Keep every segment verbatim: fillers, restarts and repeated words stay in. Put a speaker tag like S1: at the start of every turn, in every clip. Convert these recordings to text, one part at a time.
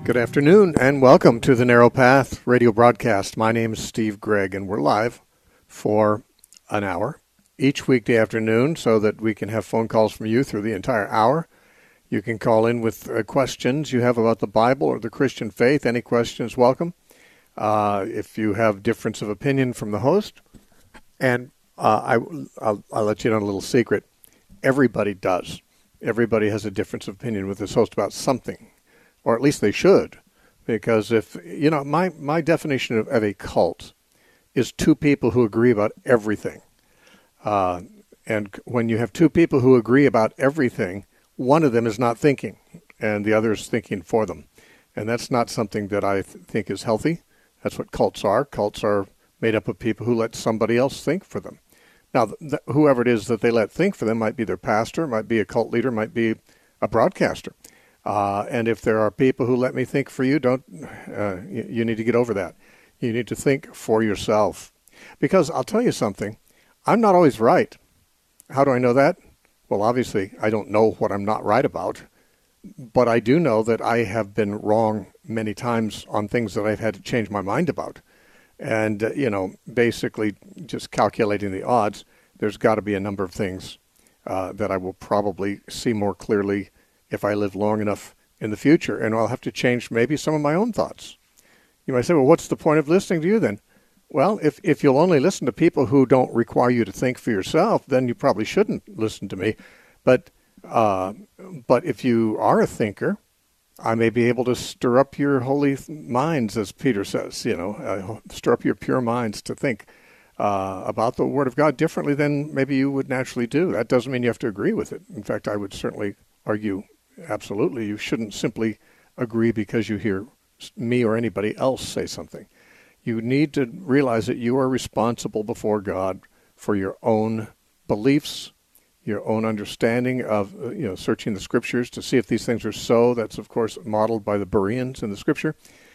S1: Good afternoon and welcome to the Narrow Path radio broadcast. My name is Steve Gregg and we're live for an hour each weekday afternoon so that we can have phone calls from you through the entire hour. You can call in with uh, questions you have about the Bible or the Christian faith. Any questions, welcome. Uh, if you have difference of opinion from the host, and uh, I, I'll, I'll let you know a little secret. Everybody does. Everybody has a difference of opinion with this host about something. Or at least they should, because if, you know, my, my definition of, of a cult is two people who agree about everything. Uh, and when you have two people who agree about everything, one of them is not thinking, and the other is thinking for them. And that's not something that I th- think is healthy. That's what cults are. Cults are made up of people who let somebody else think for them. Now, th- th- whoever it is that they let think for them might be their pastor, might be a cult leader, might be a broadcaster. Uh, and if there are people who let me think for you, don't uh, you, you need to get over that. You need to think for yourself. Because I'll tell you something, I'm not always right. How do I know that? Well, obviously, I don't know what I'm not right about. But I do know that I have been wrong many times on things that I've had to change my mind about. And, uh, you know, basically just calculating the odds, there's got to be a number of things uh, that I will probably see more clearly if I live long enough in the future, and I'll have to change maybe some of my own thoughts. You might say, well, what's the point of listening to you then? Well, if, if you'll only listen to people who don't require you to think for yourself, then you probably shouldn't listen to me. But uh, but if you are a thinker, I may be able to stir up your holy minds, as Peter says, you know, uh, stir up your pure minds to think uh, about the Word of God differently than maybe you would naturally do. That doesn't mean you have to agree with it. In fact, I would certainly argue absolutely you shouldn't simply agree because you hear me or anybody else say something. You need to realize that you are responsible before God for your own beliefs, your own understanding of, you know, searching the Scriptures to see if these things are so. That's, of course, modeled by the Bereans in the Scripture.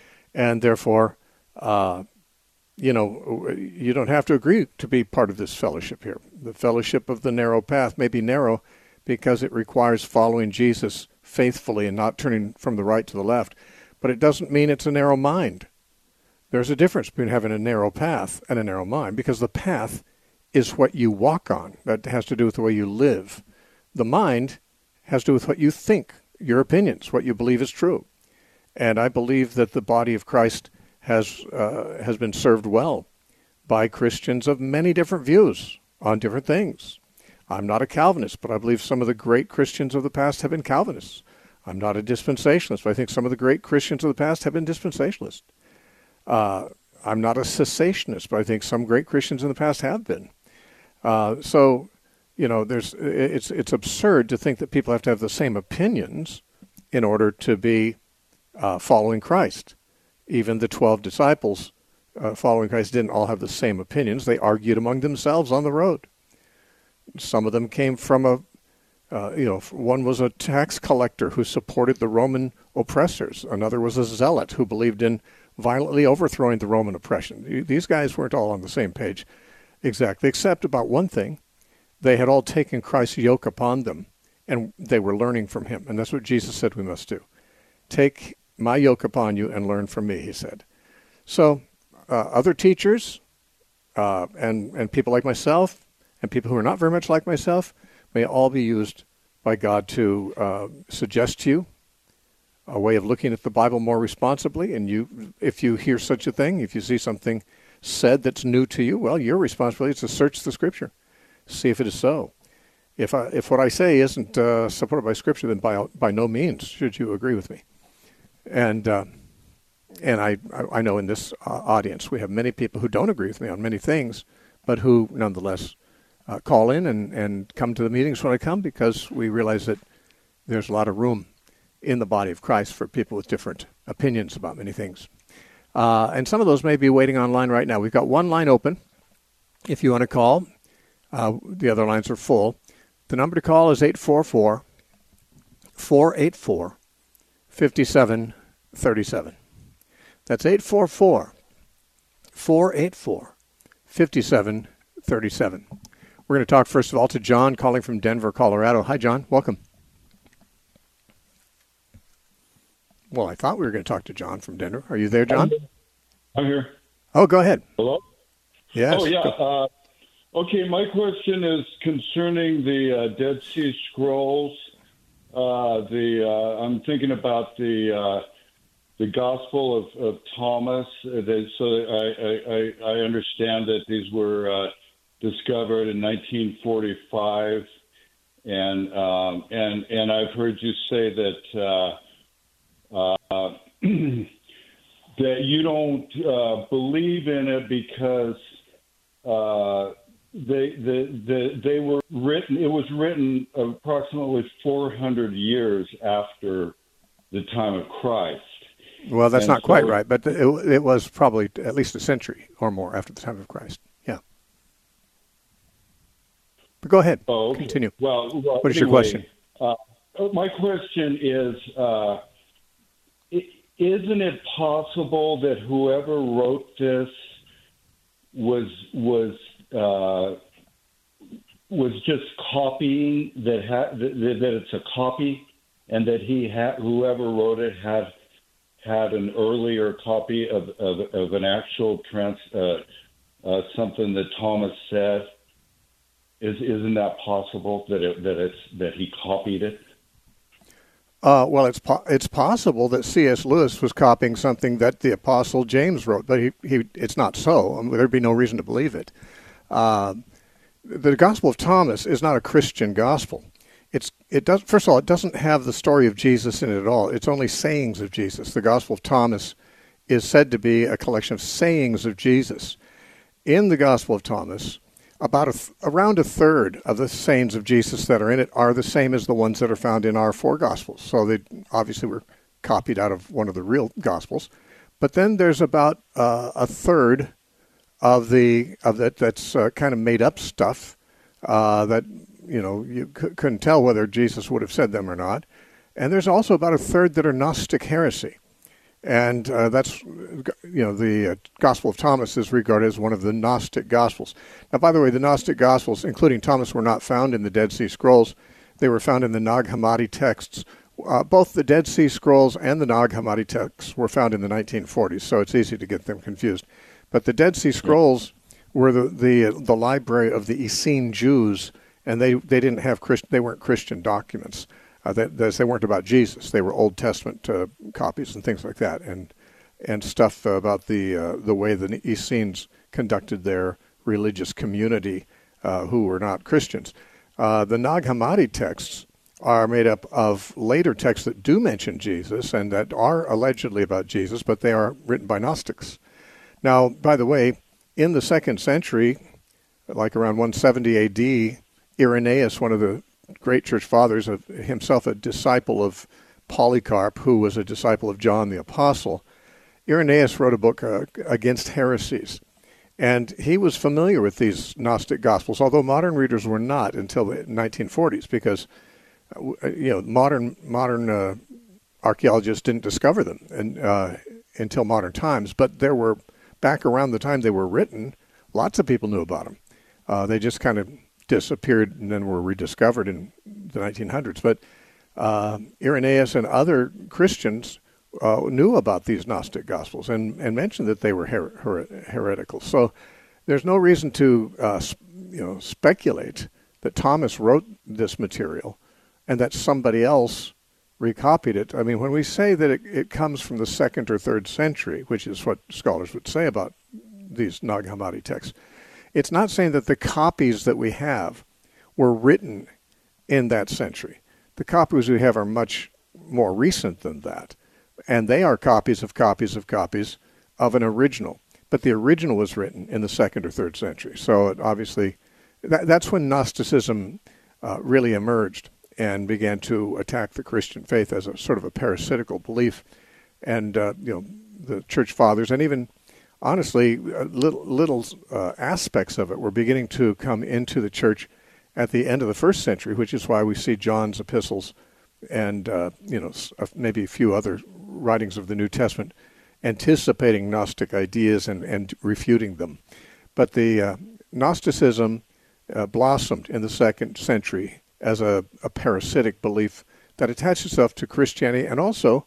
S1: And therefore, uh, you know, you don't have to agree to be part of this fellowship here. The fellowship of the narrow path may be narrow because it requires following Jesus faithfully and not turning from the right to the left. But it doesn't mean it's a narrow mind. There's a difference between having a narrow path and a narrow mind, because the path is what you walk on. That has to do with the way you live. The mind has to do with what you think, your opinions, what you believe is true. And I believe that the body of Christ has uh, has been served well by Christians of many different views on different things. I'm not a Calvinist, but I believe some of the great Christians of the past have been Calvinists. I'm not a dispensationalist, but I think some of the great Christians of the past have been dispensationalists. Uh, I'm not a cessationist, but I think some great Christians in the past have been. Uh, so, you know, there's it's it's absurd to think that people have to have the same opinions in order to be uh, following Christ. Even the twelve disciples uh, following Christ didn't all have the same opinions. They argued among themselves on the road. Some of them came from a, uh, you know, one was a tax collector who supported the Roman oppressors. Another was a zealot who believed in violently overthrowing the Roman oppression. These guys weren't all on the same page exactly, except about one thing. They had all taken Christ's yoke upon them, and they were learning from him. And that's what Jesus said we must do. Take my yoke upon you and learn from me, he said. So uh, other teachers uh, and, and people like myself, and people who are not very much like myself, may all be used by God to uh, suggest to you a way of looking at the Bible more responsibly. And you, if you hear such a thing, if you see something said that's new to you, well, your responsibility is to search the Scripture, see if it is so. If I, if what I say isn't uh, supported by Scripture, then by by no means should you agree with me. And uh, and I I know in this uh, audience we have many people who don't agree with me on many things, but who nonetheless Uh, call in and, and come to the meetings when I come, because we realize that there's a lot of room in the body of Christ for people with different opinions about many things. Uh, and some of those may be waiting online right now. We've got one line open. If you want to call, uh, the other lines are full. The number to call is eight four four, four eight four, five seven three seven. That's eight four four, four eight four, five seven three seven. We're going to talk, first of all, to John, calling from Denver, Colorado. Hi, John. Welcome. well, I thought we were going to talk to John from Denver. Are you there, John?
S2: I'm here.
S1: Oh, go ahead.
S2: Hello?
S1: Yes.
S2: Oh, yeah. Uh, okay, my question is concerning the uh, Dead Sea Scrolls. Uh, the uh, I'm thinking about the uh, the Gospel of, of Thomas. Uh, they, so I, I, I understand that these were uh, discovered in nineteen forty-five, and um, and and I've heard you say that uh, uh, that you don't uh, believe in it because uh, they, they they they were written. It was written approximately four hundred years after the time of Christ.
S1: Well, that's
S2: And
S1: not quite
S2: so-
S1: right, but it, it was probably at least a century or more after the time of Christ. Yeah. But go ahead.
S2: Oh, okay.
S1: Continue.
S2: Well, well,
S1: What is your
S2: anyway,
S1: question?
S2: Uh, my question is, uh, i- isn't it possible that whoever wrote this was was uh, was just copying that, ha- that that it's a copy, and that he had whoever wrote it had had an earlier copy of of, of an actual trans uh, uh, something that Thomas said? Is isn't that possible that it, that it's that he copied it?
S1: Uh, well, it's po- it's possible that C S. Lewis was copying something that the Apostle James wrote, but he, he it's not so. I mean, there'd be no reason to believe it. Uh, the Gospel of Thomas is not a Christian gospel. It's it does first of all, it doesn't have the story of Jesus in it at all. It's only sayings of Jesus. The Gospel of Thomas is said to be a collection of sayings of Jesus. In the Gospel of Thomas, about a th- around a third of the sayings of Jesus that are in it are the same as the ones that are found in our four Gospels. So they obviously were copied out of one of the real Gospels. But then there's about uh, a third of the of that that's uh, kind of made up stuff uh, that you know you c- couldn't tell whether Jesus would have said them or not. And there's also about a third that are Gnostic heresy. And uh, that's, you know, the uh, Gospel of Thomas is regarded as one of the Gnostic Gospels. Now, by the way, the Gnostic Gospels, including Thomas, were not found in the Dead Sea Scrolls. They were found in the Nag Hammadi texts. Uh, both the Dead Sea Scrolls and the Nag Hammadi texts were found in the nineteen forties, so it's easy to get them confused. But the Dead Sea Scrolls were the the, the library of the Essene Jews, and they, they didn't have Christ, they weren't Christian documents. Uh, that, they weren't about Jesus. They were Old Testament uh, copies and things like that, and and stuff about the uh, the way the Essenes conducted their religious community, uh, who were not Christians. Uh, the Nag Hammadi texts are made up of later texts that do mention Jesus and that are allegedly about Jesus, but they are written by Gnostics. Now, by the way, in the second century, like around one seventy A D, Irenaeus, one of the great church fathers, of himself a disciple of Polycarp, who was a disciple of John the Apostle, Irenaeus wrote a book uh, against heresies. And he was familiar with these Gnostic Gospels, although modern readers were not until the nineteen forties, because uh, you know modern modern uh, archaeologists didn't discover them and, uh, until modern times. But there were, back around the time they were written, lots of people knew about them. Uh, they just kind of disappeared and then were rediscovered in the nineteen hundreds. But uh, Irenaeus and other Christians uh, knew about these Gnostic Gospels and, and mentioned that they were her- her- heretical. So there's no reason to uh, you know speculate that Thomas wrote this material and that somebody else recopied it. I mean, when we say that it, it comes from the second or third century, which is what scholars would say about these Nag Hammadi texts, it's not saying that the copies that we have were written in that century. The copies we have are much more recent than that, and they are copies of copies of copies of an original. But the original was written in the second or third century. So it obviously, that, that's when Gnosticism uh, really emerged and began to attack the Christian faith as a sort of a parasitical belief. And uh, you know, the church fathers and even honestly, uh, little, little uh, aspects of it were beginning to come into the church at the end of the first century, which is why we see John's epistles and uh, you know maybe a few other writings of the New Testament anticipating Gnostic ideas and, and refuting them. But the uh, Gnosticism uh, blossomed in the second century as a, a parasitic belief that attached itself to Christianity and also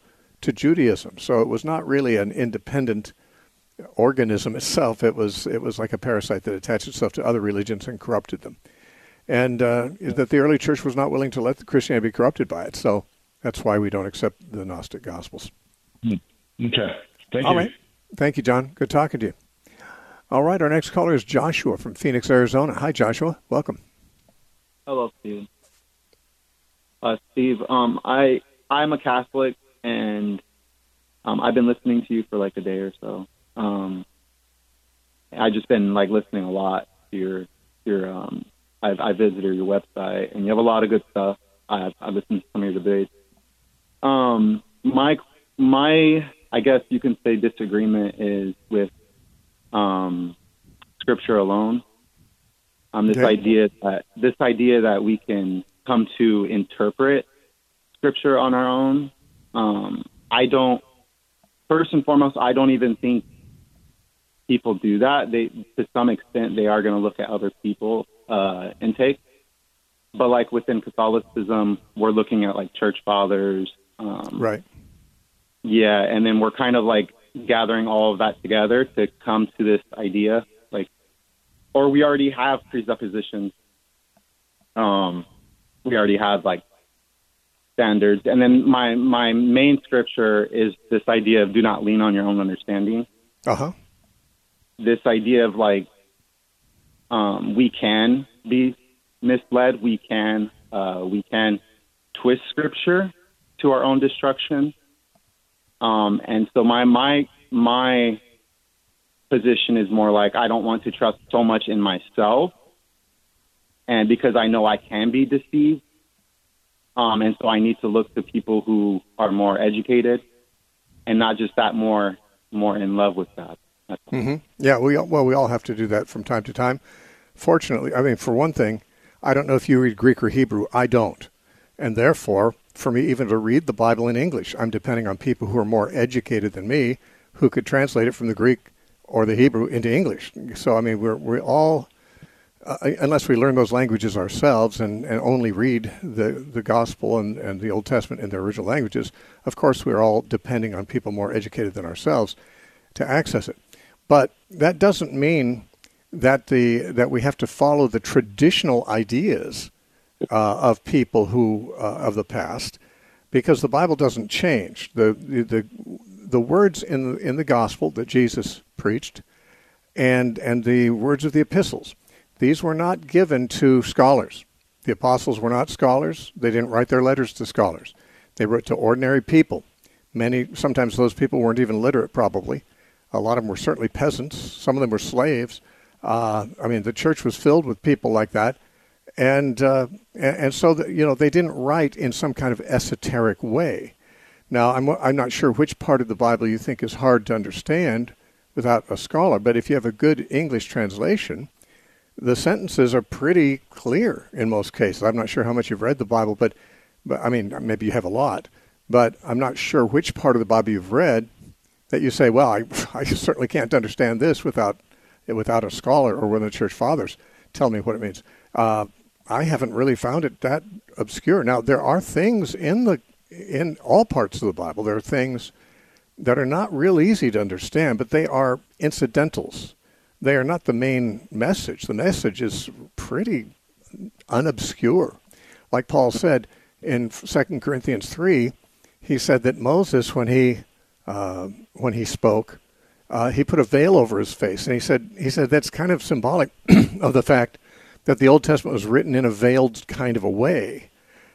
S1: to Judaism. So it was not really an independent organism itself. It was it was like a parasite that attached itself to other religions and corrupted them. And uh, that the early church was not willing to let the Christianity be corrupted by it. So that's why we don't accept the Gnostic Gospels.
S2: Okay. Thank
S1: All
S2: you.
S1: right. Thank you, John. Good talking to you. All right. Our next caller is Joshua from Phoenix, Arizona. Hi, Joshua. Welcome.
S3: Hello, Steve. Uh, Steve, um, I I'm a Catholic, and um, I've been listening to you for like a day or so. Um, I've just been like listening a lot to your your. Um, I've I visited your website, and you have a lot of good stuff. I've I've listened to some of your debates. Um, my my I guess you can say disagreement is with um, Scripture alone. Um, this
S1: Okay.
S3: idea that this idea that we can come to interpret Scripture on our own. Um, I don't. First and foremost, I don't even think people do that. They, to some extent, they are going to look at other people's uh, intake. But like within Catholicism, we're looking at like church fathers. Um,
S1: Right.
S3: Yeah, and then we're kind of like gathering all of that together to come to this idea, like, or we already have presuppositions. Um, we already have like standards, and then my my main scripture is this idea of do not lean on your own understanding.
S1: Uh huh.
S3: This idea of like um, we can be misled, we can uh, we can twist scripture to our own destruction. Um, and so my my my position is more like I don't want to trust so much in myself, and because I know I can be deceived, um, and so I need to look to people who are more educated, and not just that more more in love with God. That's all.
S1: Mm-hmm. Yeah. We all, well, we all have to do that from time to time. Fortunately, I mean, for one thing, I don't know if you read Greek or Hebrew. I don't, and therefore, for me even to read the Bible in English, I'm depending on people who are more educated than me, who could translate it from the Greek or the Hebrew into English. So, I mean, we're we're all, uh, unless we learn those languages ourselves and, and only read the, the Gospel and, and the Old Testament in their original languages, of course, we're all depending on people more educated than ourselves to access it. But that doesn't mean that the that we have to follow the traditional ideas uh, of people who uh, of the past, because the Bible doesn't change. The the the, the words in the, in the gospel that Jesus preached, and and the words of the epistles, these were not given to scholars. The apostles were not scholars. They didn't write their letters to scholars. They wrote to ordinary people. Many sometimes those people weren't even literate, probably. A lot of them were certainly peasants. Some of them were slaves. Uh, I mean, the church was filled with people like that. And uh, and, and so, the, you know, they didn't write in some kind of esoteric way. Now, I'm I'm not sure which part of the Bible you think is hard to understand without a scholar, but if you have a good English translation, the sentences are pretty clear in most cases. I'm not sure how much you've read the Bible, but, but I mean, maybe you have a lot, but I'm not sure which part of the Bible you've read that you say, well, I, I certainly can't understand this without without a scholar or one of the church fathers tell me what it means. Uh, I haven't really found it that obscure. Now, there are things in the in all parts of the Bible. There are things that are not real easy to understand, but they are incidentals. They are not the main message. The message is pretty unobscure. Like Paul said in Second Corinthians three, he said that Moses, when he uh, when he spoke, uh, he put a veil over his face, and he said he said that's kind of symbolic of the fact that the Old Testament was written in a veiled kind of a way.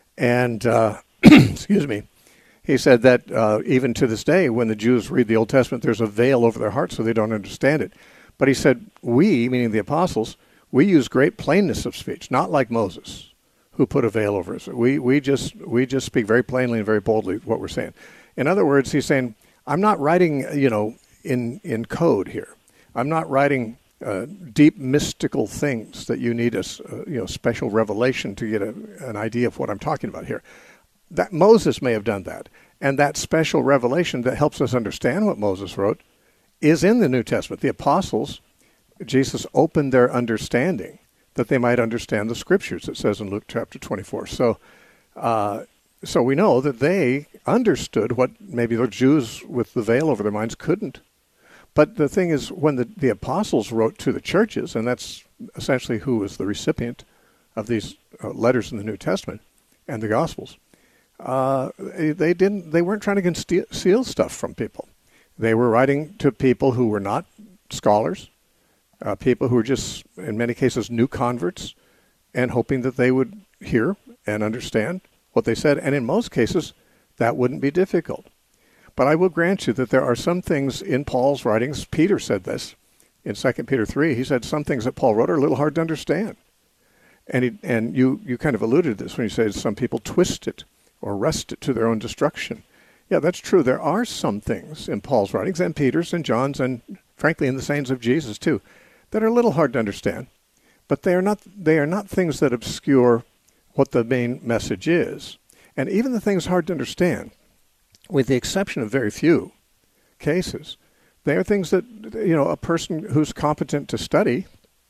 S1: And uh, excuse me, he said that uh, even to this day, when the Jews read the Old Testament, there's a veil over their hearts, so they don't understand it. But he said, we, meaning the apostles, we use great plainness of speech, not like Moses, who put a veil over us. We we just we just speak very plainly and very boldly what we're saying. In other words, he's saying, I'm not writing, you know, in in code here. I'm not writing uh, deep mystical things that you need a uh, you know special revelation to get a, an idea of what I'm talking about here. That Moses may have done that, and that special revelation that helps us understand what Moses wrote is in the New Testament. The apostles, Jesus opened their understanding that they might understand the Scriptures, it says in Luke chapter twenty-four. So uh, so we know that they understood what maybe the Jews with the veil over their minds couldn't. But the thing is, when the, the apostles wrote to the churches, and that's essentially who was the recipient of these uh, letters in the New Testament and the Gospels, uh, they didn't. They weren't trying to conceal stuff from people. They were writing to people who were not scholars, uh, people who were just, in many cases, new converts, and hoping that they would hear and understand what they said. And in most cases, that wouldn't be difficult. But I will grant you that there are some things in Paul's writings. Peter said this in Second Peter three. He said some things that Paul wrote are a little hard to understand. And he, and you, you kind of alluded to this when you said some people twist it or wrest it to their own destruction. Yeah, that's true. There are some things in Paul's writings, and Peter's and John's, and frankly in the sayings of Jesus too, that are a little hard to understand. But they are not they are not things that obscure what the main message is. And even the things hard to understand, with the exception of very few cases, they are things that, you know, a person who's competent to study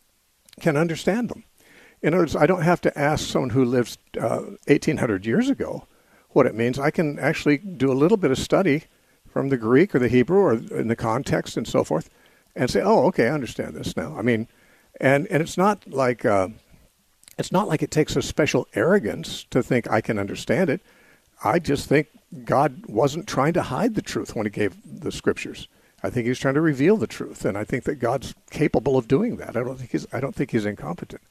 S1: can understand them. In other words, I don't have to ask someone who lives uh, eighteen hundred years ago what it means. I can actually do a little bit of study from the Greek or the Hebrew or in the context and so forth and say, oh, okay, I understand this now. I mean, and, and it's not like uh, it's not like it takes a special arrogance to think I can understand it. I just think God wasn't trying to hide the truth when he gave the scriptures. I think he's trying to reveal the truth, and I think that God's capable of doing that. I don't think he's I don't think he's incompetent.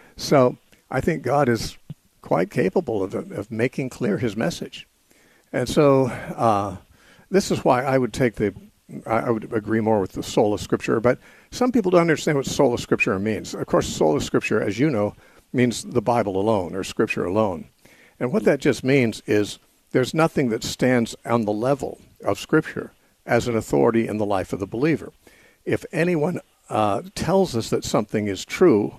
S1: So I think God is quite capable of of making clear his message. And so uh, this is why I would take the I would agree more with the sola scriptura, but some people don't understand what sola scriptura means. Of course, sola scriptura, as you know, means the Bible alone or scripture alone. And what that just means is there's nothing that stands on the level of scripture as an authority in the life of the believer. If anyone uh, tells us that something is true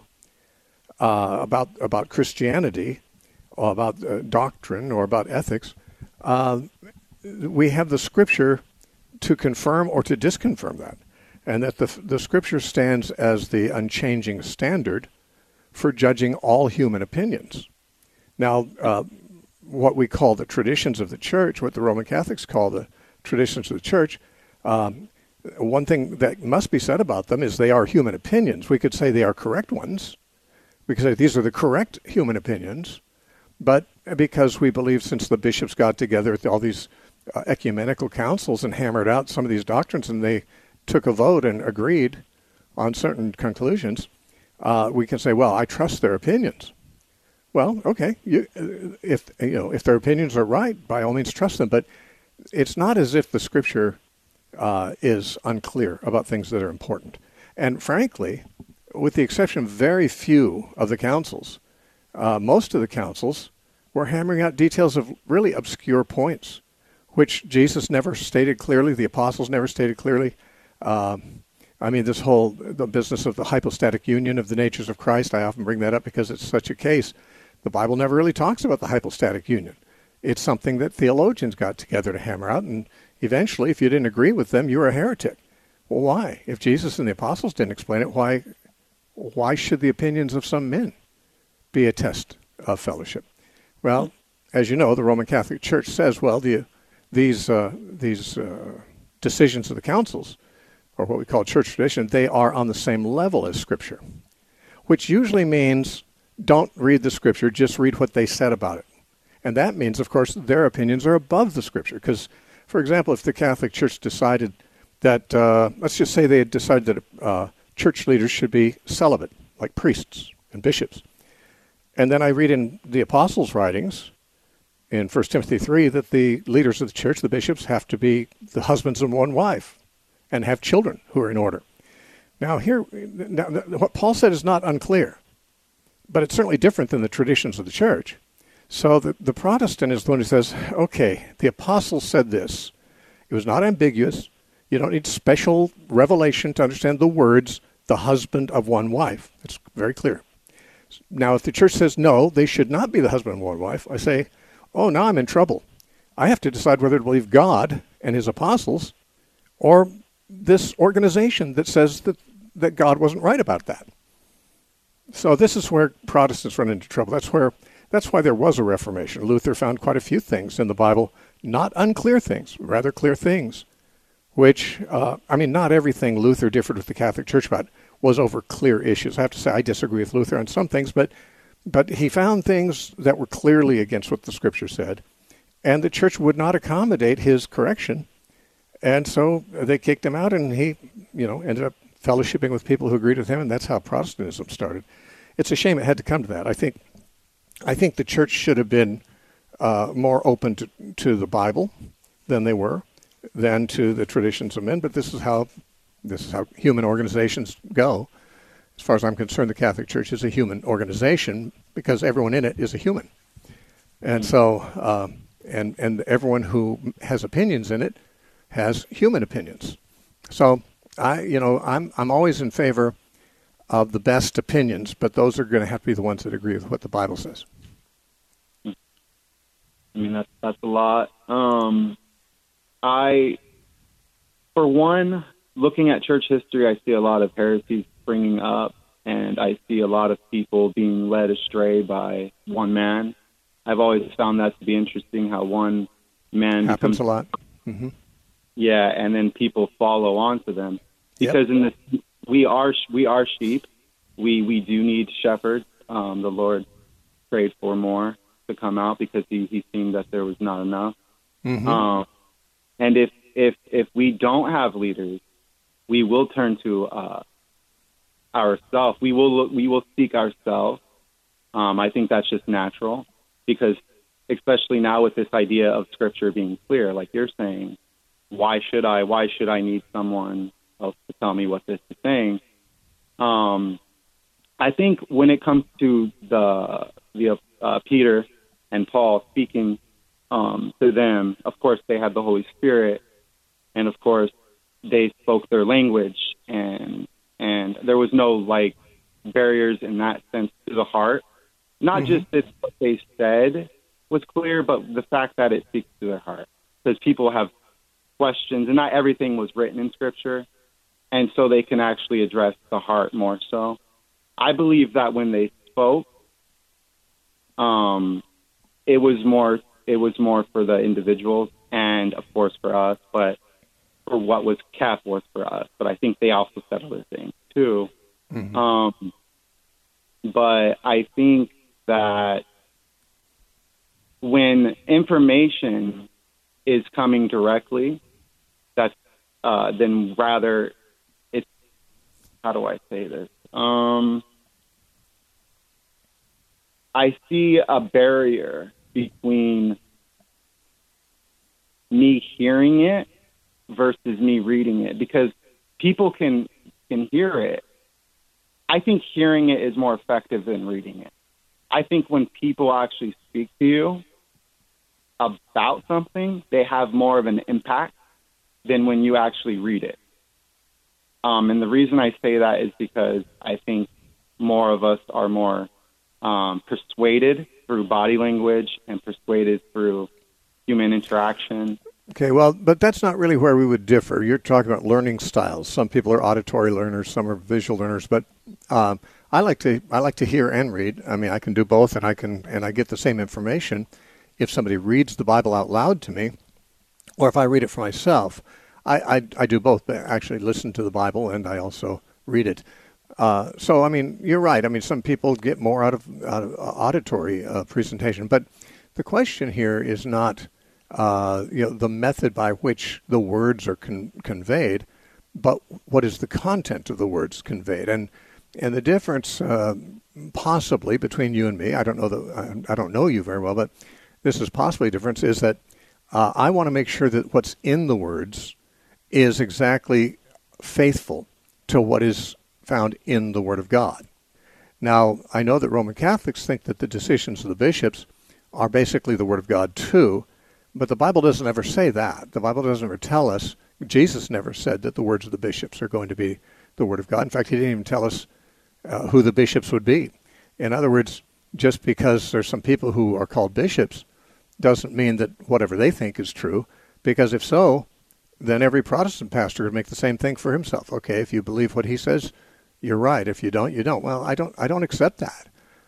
S1: uh, about about Christianity, or about uh, doctrine, or about ethics, uh, we have the scripture to confirm or to disconfirm that, and that the the scripture stands as the unchanging standard for judging all human opinions. Now, uh, what we call the traditions of the church, what the Roman Catholics call the traditions of the church, um, one thing that must be said about them is they are human opinions. We could say they are correct ones. We could say these are the correct human opinions, but because we believe since the bishops got together at all these uh, ecumenical councils and hammered out some of these doctrines, and they took a vote and agreed on certain conclusions, uh, we can say, well, I trust their opinions. Well, okay, you, if you know if their opinions are right, by all means trust them. But it's not as if the scripture uh, is unclear about things that are important. And frankly, with the exception of very few of the councils, uh, most of the councils were hammering out details of really obscure points, which Jesus never stated clearly, the apostles never stated clearly. Uh, I mean, this whole the business of the hypostatic union of the natures of Christ, I often bring that up because it's such a case. The Bible never really talks about the hypostatic union. It's something that theologians got together to hammer out, and eventually, if you didn't agree with them, you were a heretic. Well, why? If Jesus and the apostles didn't explain it, why why should the opinions of some men be a test of fellowship? Well, as you know, the Roman Catholic Church says, well, the, these uh, these uh, decisions of the councils, or what we call church tradition, they are on the same level as Scripture, which usually means don't read the Scripture, just read what they said about it. And that means, of course, their opinions are above the Scripture. Because, for example, if the Catholic Church decided that, uh, let's just say they had decided that uh, church leaders should be celibate, like priests and bishops. And then I read in the apostles' writings, in First Timothy three, that the leaders of the church, the bishops, have to be the husbands of one wife and have children who are in order. Now, here, now, what Paul said is not unclear, but it's certainly different than the traditions of the church. So the, the Protestant is the one who says, okay, the apostles said this. It was not ambiguous. You don't need special revelation to understand the words, the husband of one wife. It's very clear. Now, if the church says, no, they should not be the husband of one wife, I say, oh, now I'm in trouble. I have to decide whether to believe God and his apostles or this organization that says that, that God wasn't right about that. So this is where Protestants run into trouble. That's where That's why there was a Reformation. Luther found quite a few things in the Bible, not unclear things, rather clear things, which, uh, I mean, not everything Luther differed with the Catholic Church about was over clear issues. I have to say I disagree with Luther on some things, but but he found things that were clearly against what the Scripture said, and the Church would not accommodate his correction, and so they kicked him out, and he, you know, ended up fellowshipping with people who agreed with him, and that's how Protestantism started. It's a shame it had to come to that. I think I think the Church should have been uh, more open to, to the Bible than they were, than to the traditions of men, but this is how this is how human organizations go. As far as I'm concerned, the Catholic Church is a human organization because everyone in it is a human. And so, uh, and and everyone who has opinions in it has human opinions. So, I, you know, I'm I'm always in favor of the best opinions, but those are going to have to be the ones that agree with what the Bible says.
S3: I mean, that's that's a lot. Um, I, for one, looking at church history, I see a lot of heresies springing up, and I see a lot of people being led astray by one man. I've always found that to be interesting, how one man
S1: happens
S3: becomes,
S1: a lot. Mm-hmm.
S3: Yeah, and then people follow on to them because yep. in this we are we are sheep. We we do need shepherds. Um, the Lord prayed for more to come out because he he seen that there was not enough. Mm-hmm. Um, and if if if we don't have leaders, we will turn to uh, ourselves. We will look, we will seek ourselves. Um, I think that's just natural because, especially now with this idea of Scripture being clear, like you're saying, why should I? Why should I need someone else to tell me what this is saying? Um, I think when it comes to the the uh, Peter and Paul speaking um, to them, of course they had the Holy Spirit, and of course they spoke their language, and and there was no like barriers in that sense to the heart. Not mm-hmm. just that what they said was clear, but the fact that it speaks to their heart, because people have questions, and not everything was written in Scripture, and so they can actually address the heart more so. I believe that when they spoke, um, it was more it was more for the individuals and of course for us, but for what was kept was for us. But I think they also said other things too. Mm-hmm. Um, but I think that when information is coming directly, that's uh, then rather it's how do I say this? Um, I see a barrier between me hearing it versus me reading it, because people can can hear it. I think hearing it is more effective than reading it. I think when people actually speak to you about something, they have more of an impact than when you actually read it. Um, and the reason I say that is because I think more of us are more um, persuaded through body language and persuaded through human interaction.
S1: Okay, well, but that's not really where we would differ. You're talking about learning styles. Some people are auditory learners, some are visual learners, but um, I like to I like to hear and read. I mean, I can do both, and I can and I get the same information if somebody reads the Bible out loud to me, or if I read it for myself. I, I, I do both, but actually listen to the Bible, and I also read it. Uh, so, I mean, you're right. I mean, some people get more out of, out of auditory uh, presentation, but the question here is not uh, you know, the method by which the words are con- conveyed, but what is the content of the words conveyed. And and the difference uh, possibly between you and me, I don't know the, I don't know you very well, but this is possibly a difference, is that uh, I want to make sure that what's in the words is exactly faithful to what is found in the Word of God. Now, I know that Roman Catholics think that the decisions of the bishops are basically the Word of God too, but the Bible doesn't ever say that. The Bible doesn't ever tell us, Jesus never said that the words of the bishops are going to be the Word of God. In fact, he didn't even tell us uh, who the bishops would be. In other words, just because there's some people who are called bishops doesn't mean that whatever they think is true, because if so, then every Protestant pastor would make the same thing for himself. Okay, if you believe what he says, you're right. If you don't, you don't. Well, I don't I don't accept that.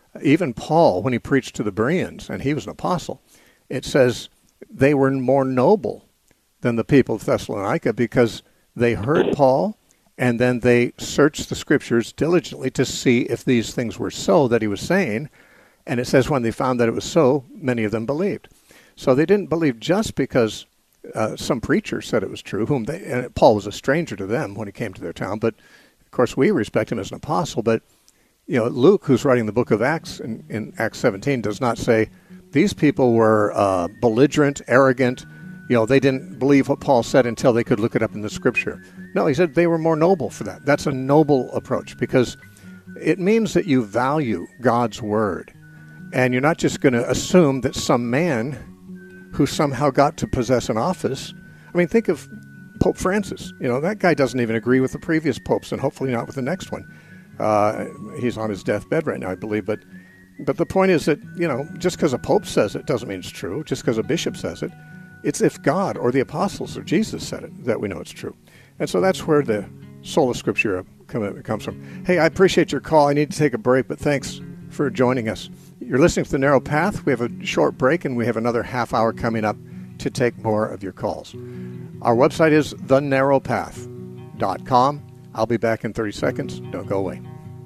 S1: Even Paul, when he preached to the Bereans, and he was an apostle, it says they were more noble than the people of Thessalonica because they heard Paul, and then they searched the Scriptures diligently to see if these things were so that he was saying. And it says when they found that it was so, many of them believed. So they didn't believe just because uh, some preacher said it was true, whom they, and Paul was a stranger to them when he came to their town. But, of course, we respect him as an apostle. But, you know, Luke, who's writing the book of Acts in, in Acts seventeen, does not say these people were uh, belligerent, arrogant. You know, they didn't believe what Paul said until they could look it up in the Scripture. No, he said they were more noble for that. That's a noble approach because it means that you value God's Word. And you're not just going to assume that some man who somehow got to possess an office. I mean, think of Pope Francis. You know, that guy doesn't even agree with the previous popes, and hopefully not with the next one. Uh, he's on his deathbed right now, I believe. But but the point is that, you know, just because a pope says it doesn't mean it's true. Just because a bishop says it. It's if God or the apostles or Jesus said it that we know it's true. And so that's where the sola scriptura comes from. Hey, I appreciate your call. I need to take a break, but thanks for joining us. You're listening to The Narrow Path. We have a short break, and we have another half hour coming up to take more of your calls. Our website is the narrow path dot com. I'll be back in thirty seconds. Don't go away.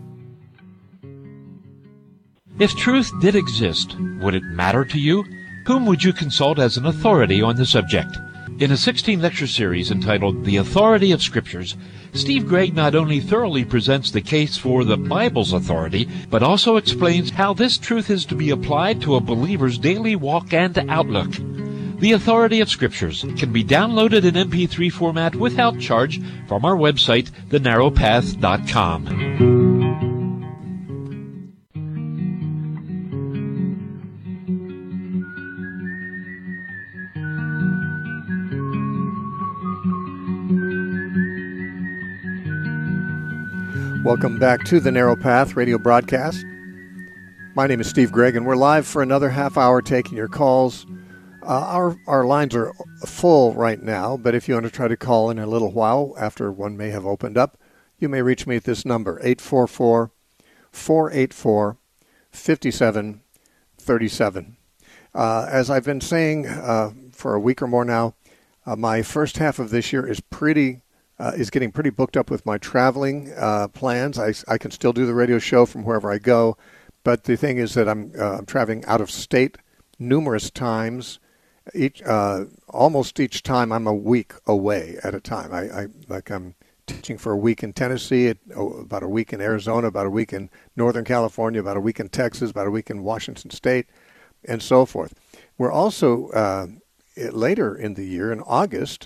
S4: If truth did exist, would it matter to you? Whom would you consult as an authority on the subject? In a sixteen-lecture series entitled The Authority of Scriptures, Steve Gregg not only thoroughly presents the case for the Bible's authority, but also explains how this truth is to be applied to a believer's daily walk and outlook. The Authority of Scriptures can be downloaded in M P three format without charge from our website, the narrow path dot com.
S1: Welcome back to the Narrow Path radio broadcast. My name is Steve Gregg, and we're live for another half hour taking your calls. Uh, our our lines are full right now, but if you want to try to call in a little while after one may have opened up, you may reach me at this number, eight four four, four eight four, five seven three seven. Uh, as I've been saying uh, for a week or more now, uh, my first half of this year is pretty Uh, is getting pretty booked up with my traveling uh, plans. I, I can still do the radio show from wherever I go, but the thing is that I'm uh, I'm traveling out of state numerous times. Each uh, almost each time I'm a week away at a time. I, I like I'm teaching for a week in Tennessee, at, oh, about a week in Arizona, about a week in Northern California, about a week in Texas, about a week in Washington State, and so forth. We're also uh, later in the year in August.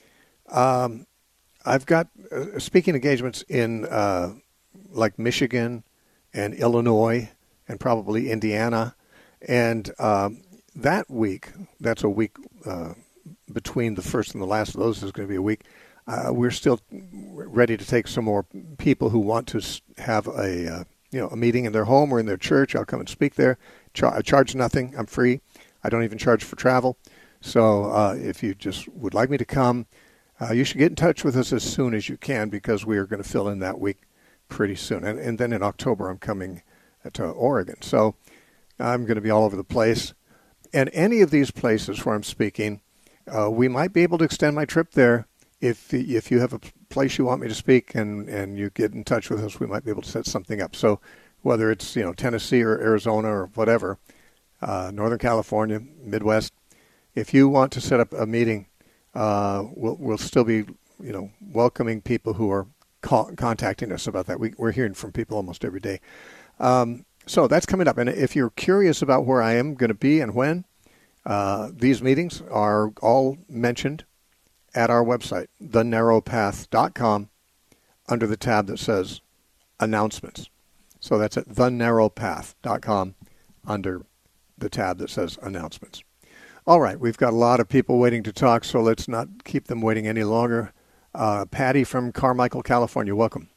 S1: Um, I've got uh, speaking engagements in uh, like Michigan and Illinois and probably Indiana. And um, that week, that's a week uh, between the first and the last of those is going to be a week. Uh, we're still ready to take some more people who want to have a uh, you know a meeting in their home or in their church. I'll come and speak there. Char- I charge nothing. I'm free. I don't even charge for travel. So uh, if you just would like me to come, Uh, you should get in touch with us as soon as you can because we are going to fill in that week pretty soon. And, and then in October, I'm coming to Oregon. So I'm going to be all over the place. And any of these places where I'm speaking, uh, we might be able to extend my trip there. If if you have a place you want me to speak and, and you get in touch with us, we might be able to set something up. So whether it's, you know, Tennessee or Arizona or whatever, uh, Northern California, Midwest, if you want to set up a meeting, Uh, we'll, we'll still be, you know, welcoming people who are call, contacting us about that. We, we're hearing from people almost every day. Um, so that's coming up. And if you're curious about where I am going to be and when, uh, these meetings are all mentioned at our website, the narrow path dot com, under the tab that says Announcements. So that's at the narrow path dot com under the tab that says Announcements. All right, we've got a lot of people waiting to talk, so let's not keep them waiting any longer. Uh, Patty from Carmichael, California, welcome.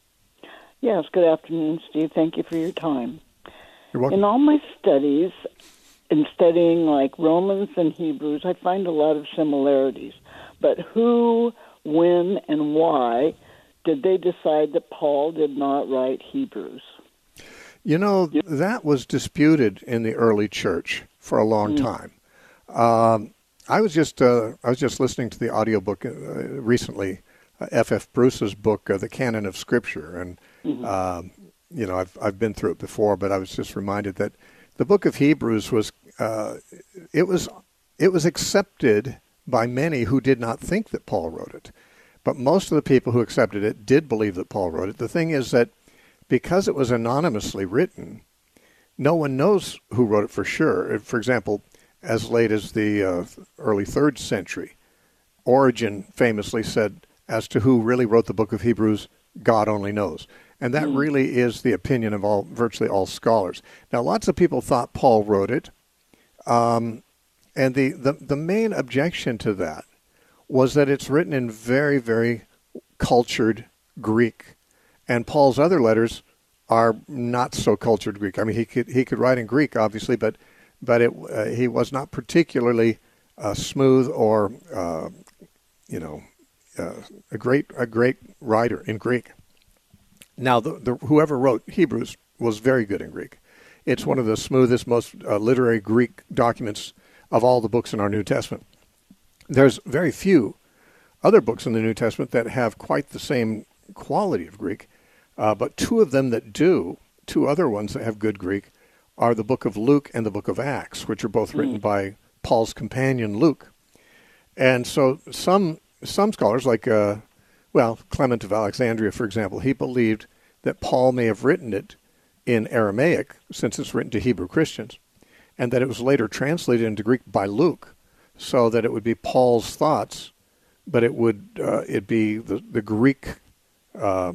S5: Yes, good afternoon, Steve. Thank you for your time.
S1: You're welcome.
S5: In all my studies, in studying like Romans and Hebrews, I find a lot of similarities. But who, when, and why did they decide that Paul did not write Hebrews?
S1: You know,
S5: Yep.
S1: that was disputed in the early church for a long
S5: Mm.
S1: time. Um, I was just uh, I was just listening to the audiobook uh, recently, uh, F F Bruce's book, uh, The Canon of Scripture, and
S5: Mhm.
S1: um, you know I've I've been through it before, but I was just reminded that the book of Hebrews was uh, it was it was accepted by many who did not think that Paul wrote it, but most of the people who accepted it did believe that Paul wrote it. The thing is that because it was anonymously written, no one knows who wrote it for sure. For example, as late as the uh, early third century, Origen famously said, as to who really wrote the book of Hebrews, God only knows. And that
S5: Mm.
S1: really is the opinion of all, virtually all scholars. Now, lots of people thought Paul wrote it, um, and the, the, the main objection to that was that it's written in very, very cultured Greek. And Paul's other letters are not so cultured Greek. I mean, he could he could write in Greek, obviously, but but it uh, he was not particularly uh, smooth or uh, you know uh, a great a great writer in Greek. Now, the, the whoever wrote Hebrews was very good in Greek. It's one of the smoothest, most uh, literary Greek documents of all the books in our New Testament. There's very few other books in the New Testament that have quite the same quality of Greek. Uh, but two of them that do, two other ones that have good Greek, are the book of Luke and the book of Acts, which are both written
S5: Mm.
S1: by Paul's companion Luke. And so some some scholars, like, uh, well, Clement of Alexandria, for example, he believed that Paul may have written it in Aramaic, since it's written to Hebrew Christians, and that it was later translated into Greek by Luke, so that it would be Paul's thoughts, but it would uh, it be the, the Greek uh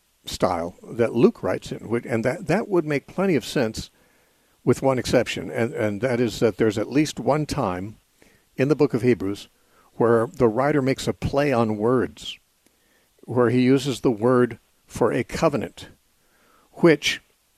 S1: style that Luke writes in, and that, that would make plenty of sense with one exception, and, and that is that there's at least one time in the book of Hebrews where the writer makes a play on words, where he uses the word for a covenant, which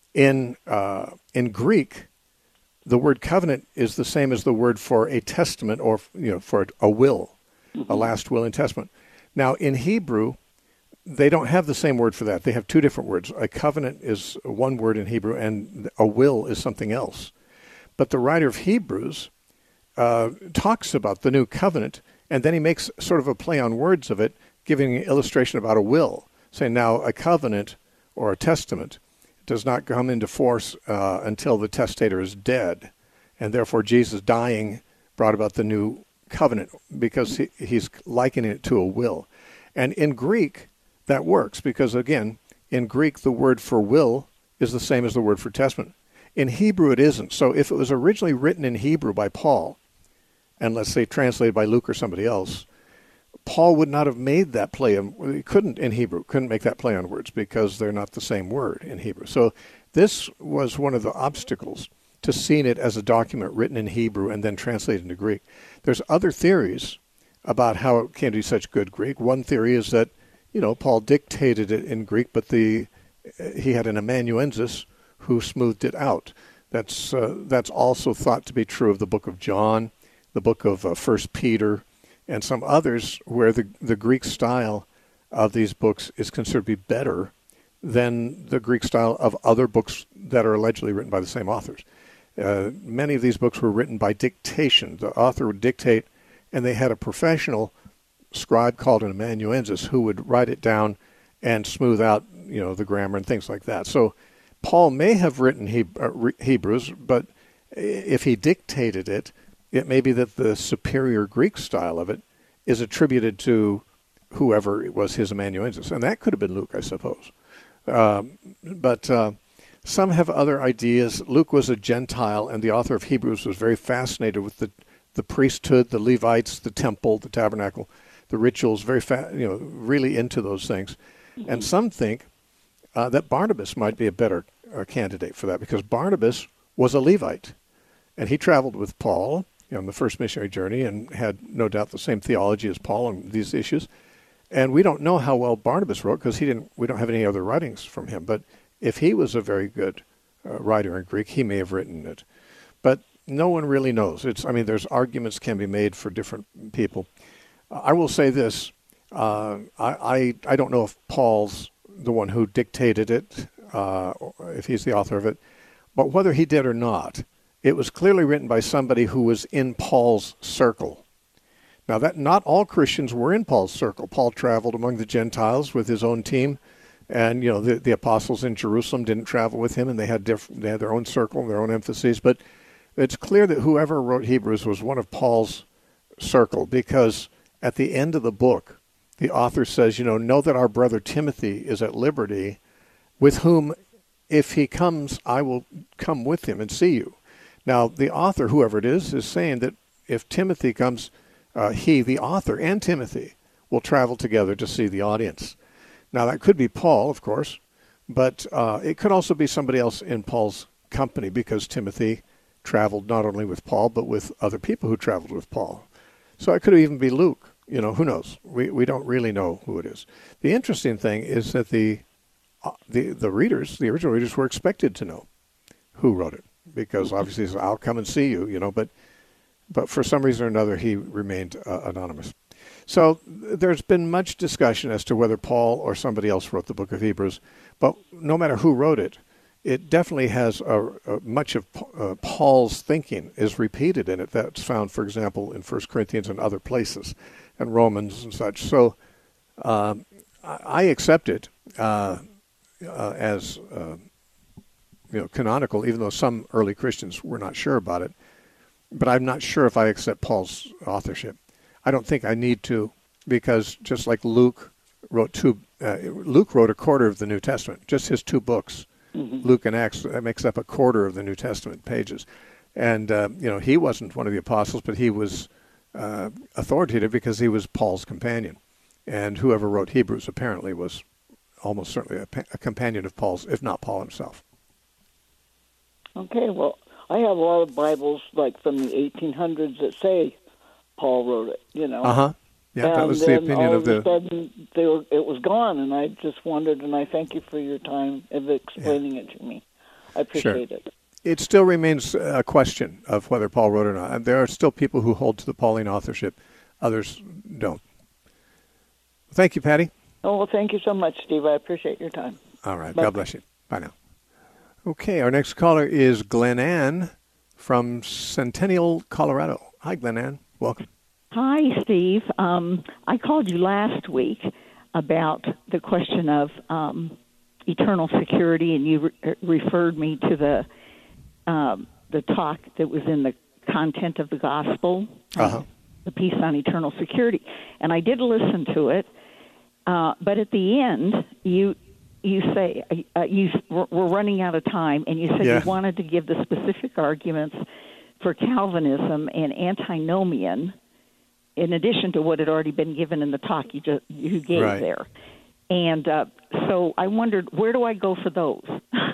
S1: in uh, in Greek, the word covenant is the same as the word for a testament, or you know, for a will,
S5: Mm-hmm.
S1: a last will and testament. Now, in Hebrew, they don't have the same word for that. They have two different words. A covenant is one word in Hebrew, and a will is something else. But the writer of Hebrews uh, talks about the new covenant, and then he makes sort of a play on words of it, giving an illustration about a will, saying now a covenant or a testament does not come into force uh, until the testator is dead, and therefore Jesus dying brought about the new covenant because he, he's likening it to a will. And in Greek, that works because, again, in Greek, the word for will is the same as the word for testament. In Hebrew, it isn't. So if it was originally written in Hebrew by Paul, and let's say translated by Luke or somebody else, Paul would not have made that play. He couldn't in Hebrew, couldn't make that play on words because they're not the same word in Hebrew. So this was one of the obstacles to seeing it as a document written in Hebrew and then translated into Greek. There's other theories about how it came to be such good Greek. One theory is that, you know, Paul dictated it in Greek, but the he had an amanuensis who smoothed it out. That's uh, that's also thought to be true of the book of John, the book of uh, First Peter, and some others where the the Greek style of these books is considered to be better than the Greek style of other books that are allegedly written by the same authors. Uh, many of these books were written by dictation. The author would dictate, and they had a professional scribe called an amanuensis who would write it down and smooth out, you know, the grammar and things like that. So Paul may have written he- uh, Hebrews, but if he dictated it, it may be that the superior Greek style of it is attributed to whoever was his amanuensis, and that could have been Luke, I suppose. Um, but uh, some have other ideas. Luke was a Gentile, and the author of Hebrews was very fascinated with the, the priesthood, the Levites, the temple, the tabernacle, the rituals, very fa- you know, really into those things. Mm-hmm. And some think uh, that Barnabas might be a better uh, candidate for that, because Barnabas was a Levite, and he traveled with Paul, you know, on the first missionary journey, and had no doubt the same theology as Paul on these issues. And we don't know how well Barnabas wrote because he didn't. We don't have any other writings from him. But if he was a very good uh, writer in Greek, he may have written it. But no one really knows. It's. I mean, there's arguments can be made for different people. Uh, I will say this: uh, I, I I don't know if Paul's the one who dictated it. uh, if he's the author of it. But whether he did or not, it was clearly written by somebody who was in Paul's circle. Now, that not all Christians were in Paul's circle. Paul traveled among the Gentiles with his own team, and you know the, the apostles in Jerusalem didn't travel with him, and they had different, they had their own circle, their own emphases. But it's clear that whoever wrote Hebrews was one of Paul's circle, because at the end of the book, the author says, you know, know that our brother Timothy is at liberty, with whom, if he comes, I will come with him and see you. Now, the author, whoever it is, is saying that if Timothy comes, uh, he, the author, and Timothy will travel together to see the audience. Now, that could be Paul, of course, but uh, it could also be somebody else in Paul's company, because Timothy traveled not only with Paul, but with other people who traveled with Paul. So it could even be Luke. You know, who knows? We we don't really know who it is. The interesting thing is that the uh, the the readers, the original readers, were expected to know who wrote it, because obviously it's, I'll come and see you, you know, but but for some reason or another he remained uh, anonymous. So there's been much discussion as to whether Paul or somebody else wrote the book of Hebrews, but no matter who wrote it, it definitely has a, a much of uh, Paul's thinking is repeated in it. That's found, for example, in First Corinthians and other places, and Romans and such. So uh, I accept it uh, uh, as uh, you know canonical, even though some early Christians were not sure about it. But I'm not sure if I accept Paul's authorship. I don't think I need to, because just like Luke wrote two, uh, Luke wrote a quarter of the New Testament, just his two books. Mm-hmm. Luke and Acts, that makes up a quarter of the New Testament pages. And, uh, you know, he wasn't one of the apostles, but he was uh, authoritative because he was Paul's companion. And whoever wrote Hebrews apparently was almost certainly a, a companion of Paul's, if not Paul himself.
S5: Okay, well, I have a lot of Bibles, like from the eighteen hundreds, that say Paul wrote it, you know.
S1: Uh-huh. Yeah,
S5: and
S1: that was the opinion
S5: all
S1: of the...
S5: of a sudden, they were, it was gone, and I just wondered, and I thank you for your time of explaining yeah. it to me. I appreciate
S1: sure.
S5: it.
S1: It still remains a question of whether Paul wrote it or not. And there are still people who hold to the Pauline authorship. Others don't. Thank you, Patty.
S5: Oh, well, thank you so much, Steve. I appreciate your time.
S1: All right.
S5: Bye.
S1: God bless you. Bye now. Okay, our next caller is Glen Ann from Centennial, Colorado. Hi, Glen Ann. Welcome.
S6: Hi, Steve. Um, I called you last week about the question of um, eternal security, and you re- referred me to the um, the talk that was in the content of the gospel,
S1: uh-huh.
S6: uh, the piece on eternal security. And I did listen to it, uh, but at the end, you you say uh, you we're running out of time, and you said
S1: yeah.
S6: you wanted to give the specific arguments for Calvinism and antinomian, in addition to what had already been given in the talk you just you gave
S1: right.
S6: there. And uh, so I wondered, where do I go for those?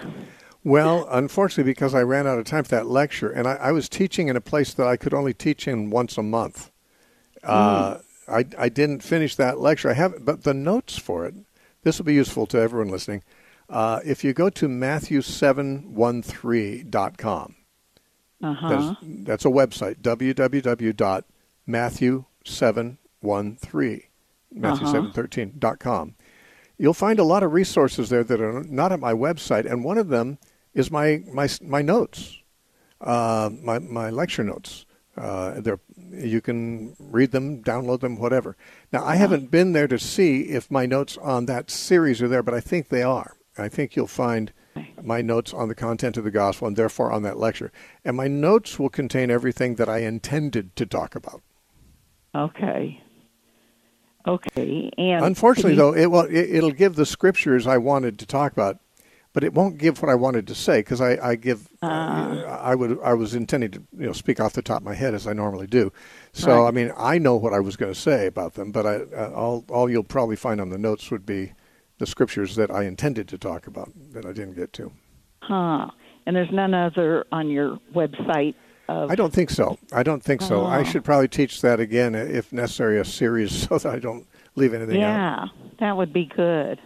S1: Well, unfortunately, because I ran out of time for that lecture, and I, I was teaching in a place that I could only teach in once a month. Mm. Uh, I, I didn't finish that lecture. I have, but the notes for it, this will be useful to everyone listening. Uh, if you go to Matthew seven thirteen dot com,
S6: uh-huh.
S1: that's, that's a website, w w w dot matthew seven thirteen, Matthew seven thirteen dot com. You'll find a lot of resources there that are not at my website, and one of them is my my my notes, uh, my my lecture notes. Uh, there, you can read them, download them, whatever. Now, I haven't been there to see if my notes on that series are there, but I think they are. I think you'll find my notes on the content of the gospel, and therefore on that lecture. And my notes will contain everything that I intended to talk about.
S6: Okay. Okay. And
S1: unfortunately,
S6: you...
S1: though, it will it, it'll give the scriptures I wanted to talk about, but it won't give what I wanted to say, because I, I give uh, uh, I would I was intending to you know speak off the top of my head as I normally do. So
S6: right.
S1: I mean I know what I was going to say about them, but I uh, all all you'll probably find on the notes would be the scriptures that I intended to talk about that I didn't get to.
S6: Huh. And there's none other on your website. Of...
S1: I don't think so. I don't think so.
S6: Oh.
S1: I should probably teach that again, if necessary, a series, so that I don't leave anything
S6: yeah,
S1: out.
S6: Yeah, that would be good.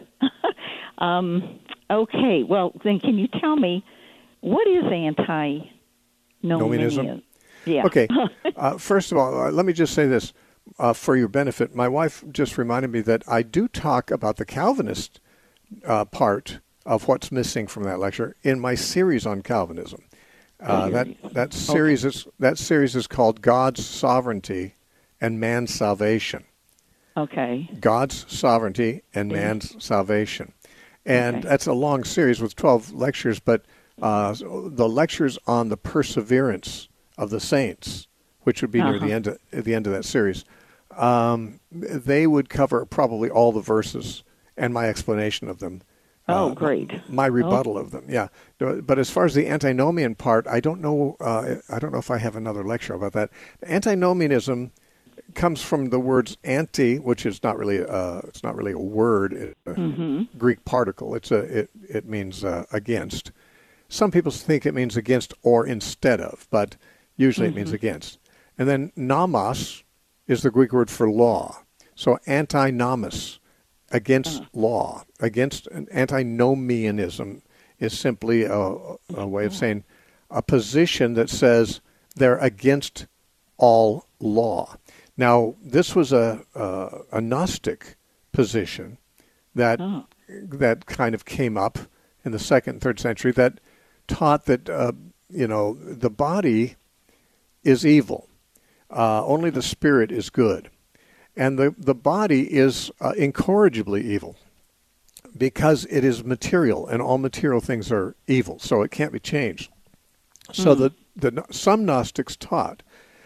S6: um, okay, well, then can you tell me, what is antinomianism? Yeah.
S1: Okay. uh, first of all, uh, let me just say this uh, for your benefit. My wife just reminded me that I do talk about the Calvinist uh, part of what's missing from that lecture in my series on Calvinism. Uh, that that series
S6: okay.
S1: is that series is called God's Sovereignty and Man's Salvation.
S6: Okay.
S1: God's Sovereignty and Man's Salvation. And
S6: Okay.
S1: that's a long series with twelve lectures, but uh, the lectures on the perseverance of the saints, which would be near
S6: Uh-huh.
S1: the end of, at the end of that series, um, they would cover probably all the verses and my explanation of them.
S6: Oh,
S1: uh,
S6: great.
S1: My rebuttal of them, yeah. But as far as the antinomian part, I don't know. Uh, I don't know if I have another lecture about that. Antinomianism comes from the words anti, which is not really uh, it's not really a word, it's a
S6: Mm-hmm.
S1: Greek particle. It's a it it means uh, against. Some people think it means against or instead of, but usually
S6: Mm-hmm.
S1: it means against. And then nomos is the Greek word for law. So antinomos, against
S6: Uh.
S1: law, against antinomianism is simply a, a way of saying a position that says they're against all law. Now, this was a a, a Gnostic position that
S6: Oh.
S1: that kind of came up in the second and third century that taught that uh, you know the body is evil, uh, only the spirit is good, and the the body is uh, incorrigibly evil because it is material, and all material things are evil, so it can't be changed. So
S6: Mm.
S1: the the some Gnostics taught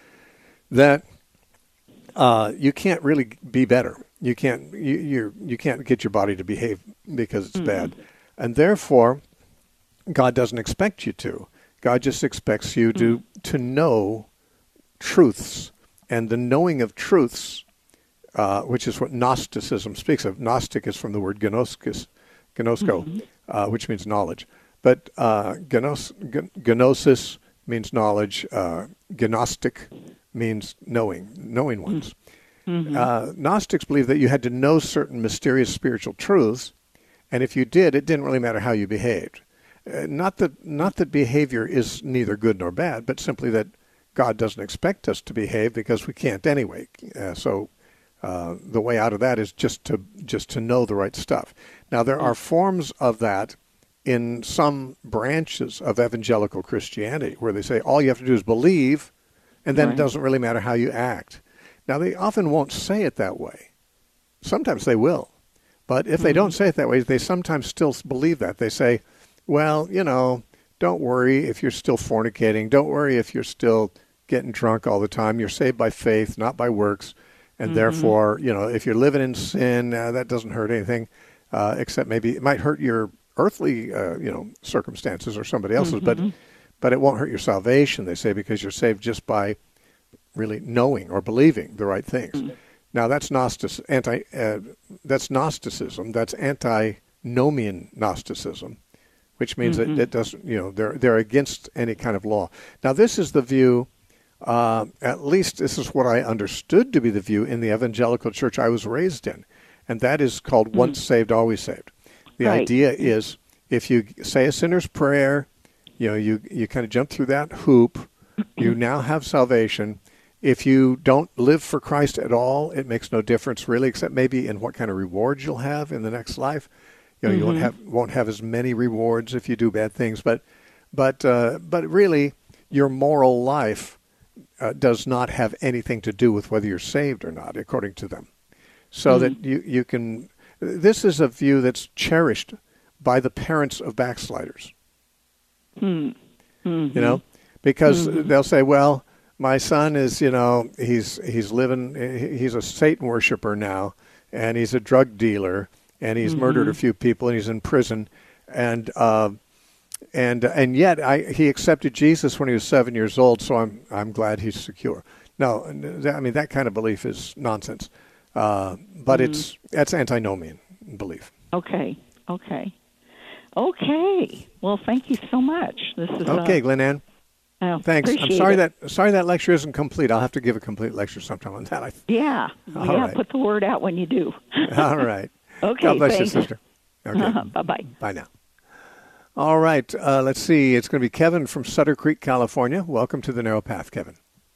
S1: that uh, you can't really be better. You can't you you you can't get your body to behave because it's
S6: Mm.
S1: bad, and therefore God doesn't expect you to. God just expects you to to know truths, and the knowing of truths, uh, which is what Gnosticism speaks of. Gnostic is from the word gnoskos, gnosko,
S6: Mm-hmm.
S1: uh, which means knowledge. But uh, gnos, g- gnosis means knowledge. Uh, gnostic means knowing, knowing ones.
S6: Mm-hmm.
S1: Uh, Gnostics believed that you had to know certain mysterious spiritual truths, and if you did, it didn't really matter how you behaved. Uh, not that not that behavior is neither good nor bad, but simply that God doesn't expect us to behave because we can't anyway. Uh, so uh, the way out of that is just to just to know the right stuff. Now there are forms of that in some branches of evangelical Christianity where they say all you have to do is believe, and then
S6: Right.
S1: it doesn't really matter how you act. Now they often won't say it that way. Sometimes they will, but if they don't say it that way, they sometimes still believe that. They say, well, you know, don't worry if you're still fornicating. Don't worry if you're still getting drunk all the time. You're saved by faith, not by works. And
S6: Mhm.
S1: therefore, you know, if you're living in sin, uh, that doesn't hurt anything, uh, except maybe it might hurt your earthly, uh, you know, circumstances or somebody else's, but
S6: Mhm.
S1: but it won't hurt your salvation, they say, because you're saved just by really knowing or believing the right things.
S6: Mm.
S1: Now, that's Gnostic, anti, uh, that's Gnosticism. That's antinomian Gnosticism, which means
S6: Mhm.
S1: that it doesn't, you know, they're they're against any kind of law. Now, this is the view. Uh, at least this is what I understood to be the view in the evangelical church I was raised in, and that is called once saved, always saved. The
S6: Right.
S1: idea is if you say a sinner's prayer, you know, you you kind of jump through that hoop, you now have salvation. If you don't live for Christ at all, it makes no difference really, except maybe in what kind of rewards you'll have in the next life. You know, you won't
S6: Mhm.
S1: have won't have as many rewards if you do bad things, but but uh, but really, your moral life uh, does not have anything to do with whether you're saved or not, according to them. So
S6: Mhm.
S1: that you you can. This is a view that's cherished by the parents of backsliders.
S6: Hmm. Mhm.
S1: You know, because
S6: Mhm.
S1: they'll say, well, my son is, you know, he's he's living, he's a Satan worshiper now, and he's a drug dealer, and he's
S6: Mhm.
S1: murdered a few people, and he's in prison, and uh, and and yet I he accepted Jesus when he was seven years old, so I'm I'm glad he's secure. No, I mean that kind of belief is nonsense, uh, but
S6: Mhm.
S1: it's that's antinomian belief.
S6: Okay. Okay. Okay. Well, thank you so much. This is
S1: Okay,
S6: uh,
S1: Glenn Ann.
S6: uh,
S1: Thanks. I'm
S6: appreciate
S1: sorry
S6: it.
S1: that sorry that lecture isn't complete. I'll have to give a complete lecture sometime on that. I,
S6: Yeah.
S1: All
S6: yeah.
S1: right.
S6: Put the word out when you do.
S1: all right.
S6: Okay.
S1: God bless
S6: thanks.
S1: you, sister. Okay.
S6: Bye bye.
S1: Bye now. All right. Uh, let's see. It's going to be Kevin from Sutter Creek, California. Welcome to the Narrow Path, Kevin.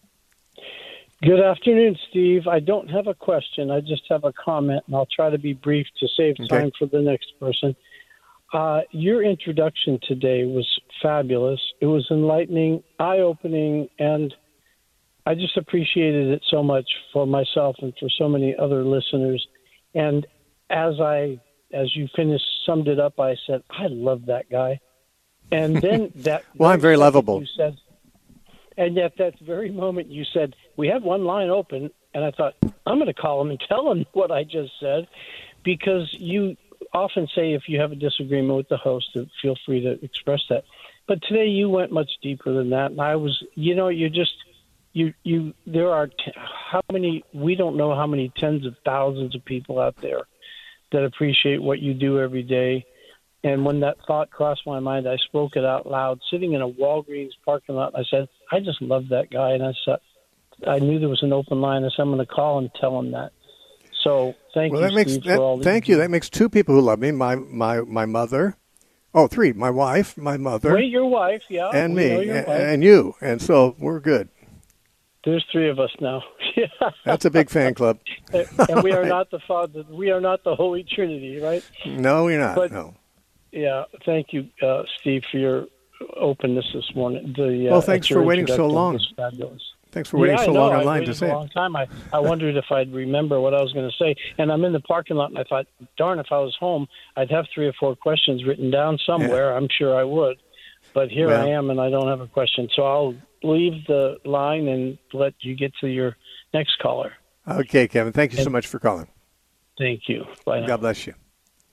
S7: Good afternoon, Steve. I don't have a question. I just have a comment, and I'll try to be brief to save
S1: Okay.
S7: time for the next person. Uh, your introduction today was fabulous. It was enlightening, eye-opening, and I just appreciated it so much for myself and for so many other listeners. And as I, as you finished, summed it up, I said, I love that guy. And then that.
S1: Well, I'm very lovable.
S7: You said, and at that very moment you said, we have one line open. And I thought, I'm going to call him and tell him what I just said, because you often say if you have a disagreement with the host, feel free to express that. But today you went much deeper than that. And I was, you know, you just, you, you, there are t- how many, we don't know how many tens of thousands of people out there that appreciate what you do every day. And when that thought crossed my mind, I spoke it out loud, sitting in a Walgreens parking lot. I said, I just love that guy. And I said, I knew there was an open line. I said, I'm going to call and tell him that. So thank
S1: well,
S7: you,
S1: that makes,
S7: Steve,
S1: that,
S7: for all that
S1: Thank
S7: you
S1: you.
S7: do.
S1: That makes two people who love me, my, my, my mother. Oh, three. My wife, my mother.
S7: Wait, your wife, yeah.
S1: And
S7: we know
S1: me,
S7: your
S1: and,
S7: wife.
S1: and you. And so we're good.
S7: There's three of us now.
S1: That's a big fan club.
S7: And we are not the Father. We are not the Holy Trinity, right?
S1: No, you're not.
S7: But,
S1: no.
S7: Yeah. Thank you, uh, Steve, for your openness this morning. The, uh,
S1: well, thanks for waiting so
S7: introduction
S1: long.
S7: was fabulous.
S1: Thanks for waiting
S7: yeah,
S1: so
S7: I know.
S1: long
S7: I
S1: online
S7: waited
S1: to say
S7: a
S1: it.
S7: long time. I, I wondered if I'd remember what I was going to say. And I'm in the parking lot, and I thought, darn, if I was home, I'd have three or four questions written down somewhere. Yeah. I'm sure I would. But here well, I am, and I don't have a question. So I'll leave the line and let you get to your next caller.
S1: Okay, Kevin. Thank you
S7: and,
S1: so much for calling.
S7: Thank you. Bye now.
S1: God bless you.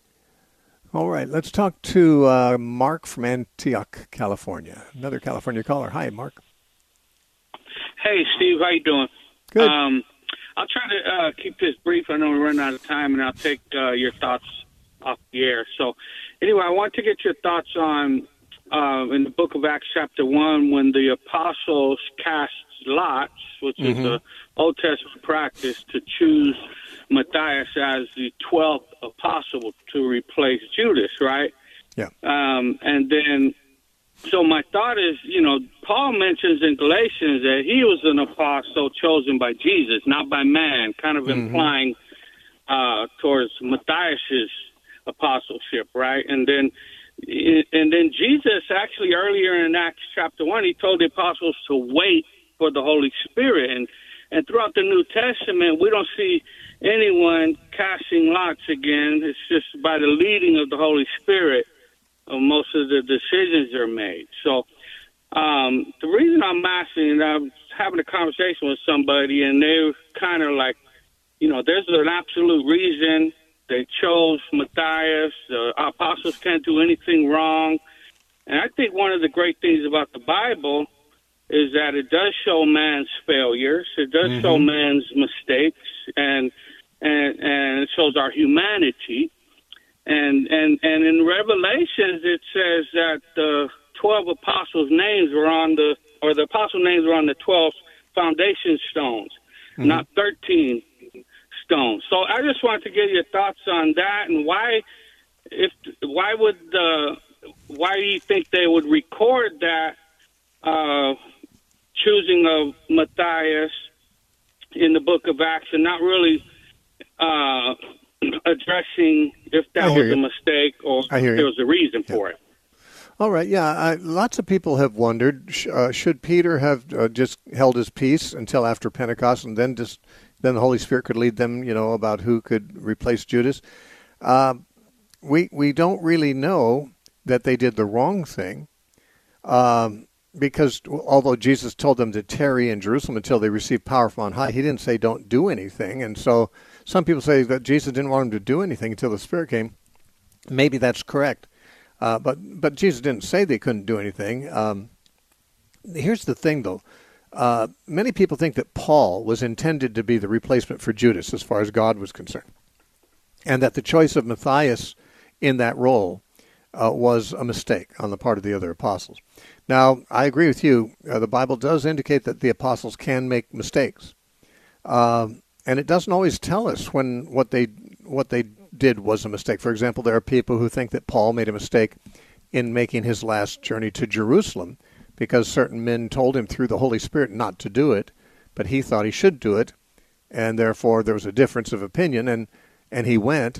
S1: All right, let's talk to uh, Mark from Antioch, California. Another California caller. Hi, Mark.
S8: Hey, Steve. How you doing?
S1: Good.
S8: Um, I'll try to uh, keep this brief. I know we're running out of time, and I'll take uh, your thoughts off the air. So anyway, I want to get your thoughts on, uh, in the book of Acts chapter one, when the apostles cast lots, which mm-hmm. is the Old Testament practice, to choose Matthias as the twelfth apostle to replace Judas, right?
S1: Yeah.
S8: Um, and then, so my thought is, you know, Paul mentions in Galatians that he was an apostle chosen by Jesus, not by man, kind of mm-hmm. implying uh, towards Matthias's apostleship, right? And then, and then Jesus actually earlier in Acts chapter one, he told the apostles to wait for the Holy Spirit. And and throughout the New Testament, we don't see anyone casting lots again. It's just by the leading of the Holy Spirit, uh, most of the decisions are made. So um, the reason I'm asking, I was having a conversation with somebody, and they were kind of like, you know, there's an absolute reason they chose Matthias. The apostles can't do anything wrong. And I think one of the great things about the Bible is that it does show man's failures, it does mm-hmm. show man's mistakes, and and and it shows our humanity. And and and in Revelations, it says that the twelve apostles' names were on the, or the apostle names were on the twelve foundation stones, mm-hmm. not thirteen stones. So I just wanted to get your thoughts on that, and why, if why would the why do you think they would record that uh, choosing of Matthias in the book of Acts and not really uh, addressing if that was
S1: you.
S8: a mistake or if there was a reason yeah. for it?
S1: All right, yeah. I, lots of people have wondered, uh, should Peter have uh, just held his peace until after Pentecost and then just then the Holy Spirit could lead them, you know, about who could replace Judas? Uh, we we don't really know that they did the wrong thing um, because although Jesus told them to tarry in Jerusalem until they received power from on high, he didn't say don't do anything. And so some people say that Jesus didn't want them to do anything until the Spirit came. Maybe that's correct. Uh, but but Jesus didn't say they couldn't do anything. Um, here's the thing, though. Uh, many people think that Paul was intended to be the replacement for Judas as far as God was concerned, and that the choice of Matthias in that role uh, was a mistake on the part of the other apostles. Now, I agree with you. Uh, the Bible does indicate that the apostles can make mistakes, um, and it doesn't always tell us when what they what they did was a mistake. For example, there are people who think that Paul made a mistake in making his last journey to Jerusalem because certain men told him through the Holy Spirit not to do it, but he thought he should do it, and therefore there was a difference of opinion, and, and he went.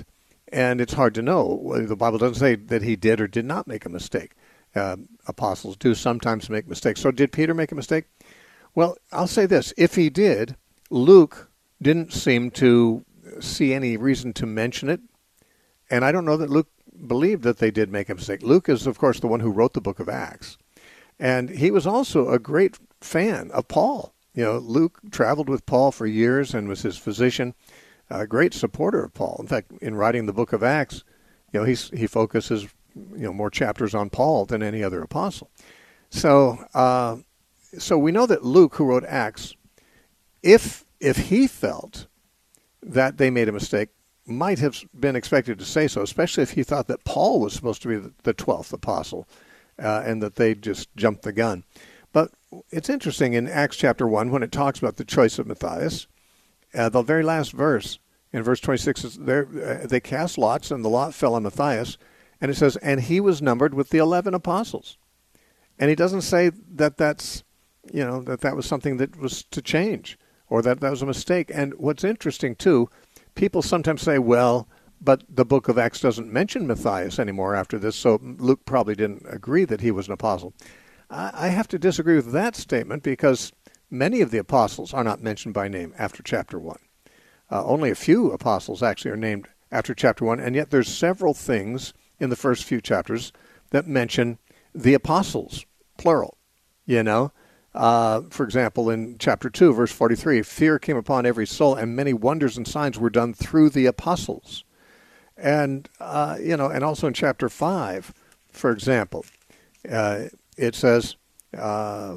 S1: And it's hard to know. The Bible doesn't say that he did or did not make a mistake. Uh, apostles do sometimes make mistakes. So did Peter make a mistake? Well, I'll say this. If he did, Luke didn't seem to see any reason to mention it. And I don't know that Luke believed that they did make a mistake. Luke is, of course, the one who wrote the book of Acts. And he was also a great fan of Paul. You know, Luke traveled with Paul for years and was his physician, a great supporter of Paul. In fact, in writing the book of Acts, you know, he's, he focuses, you know, more chapters on Paul than any other apostle. So, uh, so we know that Luke, who wrote Acts, if if he felt that they made a mistake, might have been expected to say so, especially if he thought that Paul was supposed to be the twelfth apostle uh, and that they just jumped the gun. But it's interesting in Acts chapter one, when it talks about the choice of Matthias, uh, the very last verse, in verse twenty-six, is there, uh, they cast lots, and the lot fell on Matthias, and it says, and he was numbered with the eleven apostles. And he doesn't say that that's, you know, that that was something that was to change, or that that was a mistake. And what's interesting, too, people sometimes say, well, but the book of Acts doesn't mention Matthias anymore after this, so Luke probably didn't agree that he was an apostle. I have to disagree with that statement because many of the apostles are not mentioned by name after chapter one. Uh, only a few apostles actually are named after chapter one, and yet there's several things in the first few chapters that mention the apostles, plural, you know. Uh, for example, in chapter two, verse forty-three, fear came upon every soul, and many wonders and signs were done through the apostles. And, uh, you know, and also in chapter five, for example, uh, it says, uh,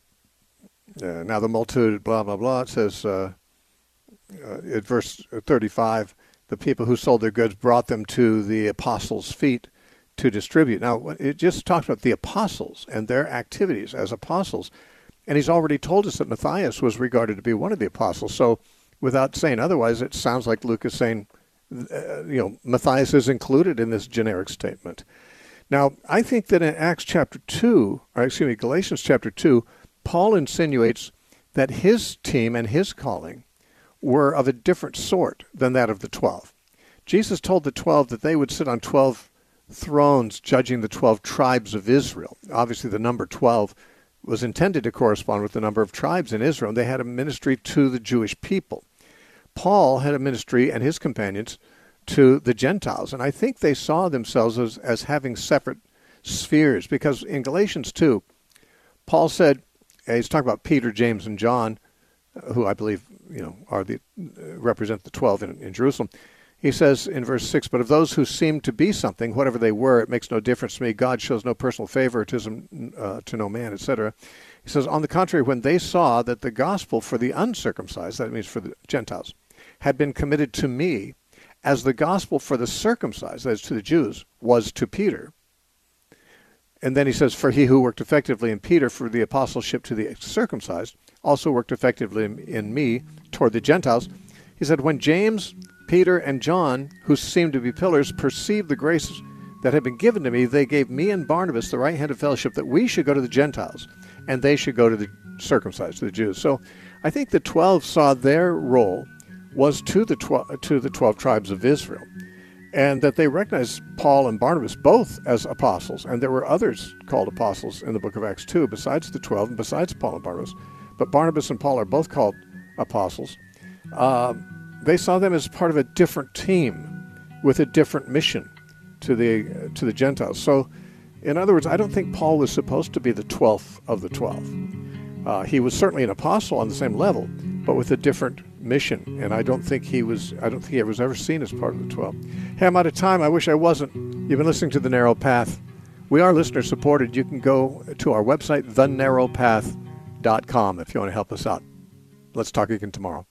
S1: uh, now the multitude, blah, blah, blah. It says, uh, uh, at verse thirty-five, the people who sold their goods brought them to the apostles' feet to distribute. Now, it just talks about the apostles and their activities as apostles. And he's already told us that Matthias was regarded to be one of the apostles. So without saying otherwise, it sounds like Luke is saying, uh, you know, Matthias is included in this generic statement. Now, I think that in Acts chapter two, or excuse me, Galatians chapter two, Paul insinuates that his team and his calling were of a different sort than that of the twelve. Jesus told the twelve that they would sit on twelve thrones judging the twelve tribes of Israel. Obviously, the number twelve was intended to correspond with the number of tribes in Israel. They had a ministry to the Jewish people. Paul had a ministry, and his companions, to the Gentiles. And I think they saw themselves as, as having separate spheres, because in Galatians two, Paul said, he's talking about Peter, James, and John, who I believe, you know, are the uh, represent the twelve in, in Jerusalem. He says in verse six, but of those who seemed to be something, whatever they were, it makes no difference to me. God shows no personal favoritism uh, to no man, et cetera. He says, on the contrary, when they saw that the gospel for the uncircumcised, that means for the Gentiles, had been committed to me, as the gospel for the circumcised, that is to the Jews, was to Peter. And then he says, for he who worked effectively in Peter for the apostleship to the circumcised also worked effectively in me toward the Gentiles. He said, when James, Peter, and John, who seemed to be pillars, perceived the grace that had been given to me, they gave me and Barnabas the right hand of fellowship, that we should go to the Gentiles, and they should go to the circumcised, to the Jews. So I think the twelve saw their role was to the twelve, to the twelve tribes of Israel, and that they recognized Paul and Barnabas both as apostles. And there were others called apostles in the book of Acts too, besides the twelve and besides Paul and Barnabas. But Barnabas and Paul are both called apostles. Uh, they saw them as part of a different team with a different mission to the uh, to the Gentiles. So, in other words, I don't think Paul was supposed to be the twelfth of the twelve. Uh, he was certainly an apostle on the same level, but with a different mission. And I don't think he was. I don't think he was ever seen as part of the twelve. Hey, I'm out of time. I wish I wasn't. You've been listening to The Narrow Path. We are listener supported. You can go to our website, the narrow path dot com, if you want to help us out. Let's talk again tomorrow.